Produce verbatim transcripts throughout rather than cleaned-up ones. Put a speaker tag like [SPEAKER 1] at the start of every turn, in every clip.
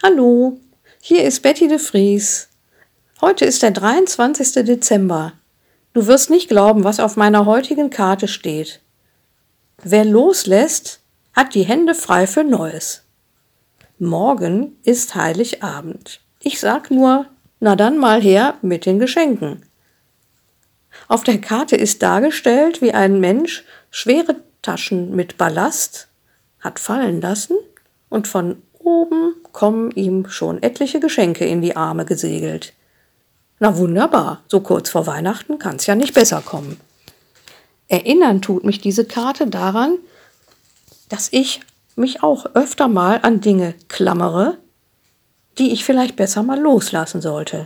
[SPEAKER 1] Hallo, hier ist Betty de Vries. Heute ist der dreiundzwanzigste Dezember. Du wirst nicht glauben, was auf meiner heutigen Karte steht. Wer loslässt, hat die Hände frei für Neues. Morgen ist Heiligabend. Ich sag nur, na dann mal her mit den Geschenken. Auf der Karte ist dargestellt, wie ein Mensch schwere Taschen mit Ballast hat fallen lassen und von oben kommen ihm schon etliche Geschenke in die Arme gesegelt. Na wunderbar, so kurz vor Weihnachten kann's ja nicht besser kommen. Erinnern tut mich diese Karte daran, dass ich mich auch öfter mal an Dinge klammere, die ich vielleicht besser mal loslassen sollte.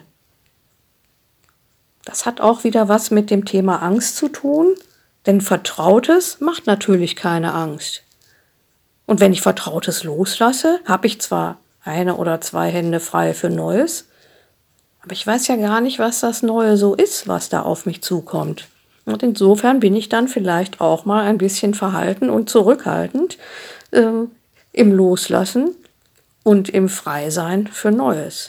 [SPEAKER 1] Das hat auch wieder was mit dem Thema Angst zu tun, denn Vertrautes macht natürlich keine Angst. Und wenn ich Vertrautes loslasse, habe ich zwar eine oder zwei Hände frei für Neues, aber ich weiß ja gar nicht, was das Neue so ist, was da auf mich zukommt. Und insofern bin ich dann vielleicht auch mal ein bisschen verhalten und zurückhaltend äh, im Loslassen und im Freisein für Neues.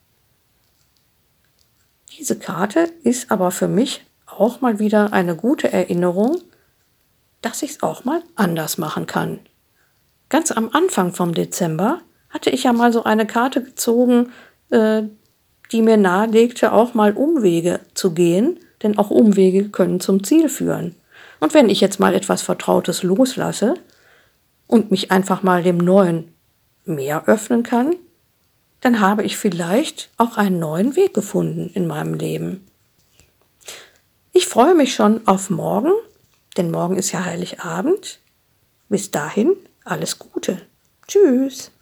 [SPEAKER 1] Diese Karte ist aber für mich auch mal wieder eine gute Erinnerung, dass ich es auch mal anders machen kann. Ganz am Anfang vom Dezember hatte ich ja mal so eine Karte gezogen, äh, die mir nahelegte, auch mal Umwege zu gehen, denn auch Umwege können zum Ziel führen. Und wenn ich jetzt mal etwas Vertrautes loslasse und mich einfach mal dem Neuen mehr öffnen kann, dann habe ich vielleicht auch einen neuen Weg gefunden in meinem Leben. Ich freue mich schon auf morgen, denn morgen ist ja Heiligabend. Bis dahin alles Gute. Tschüss.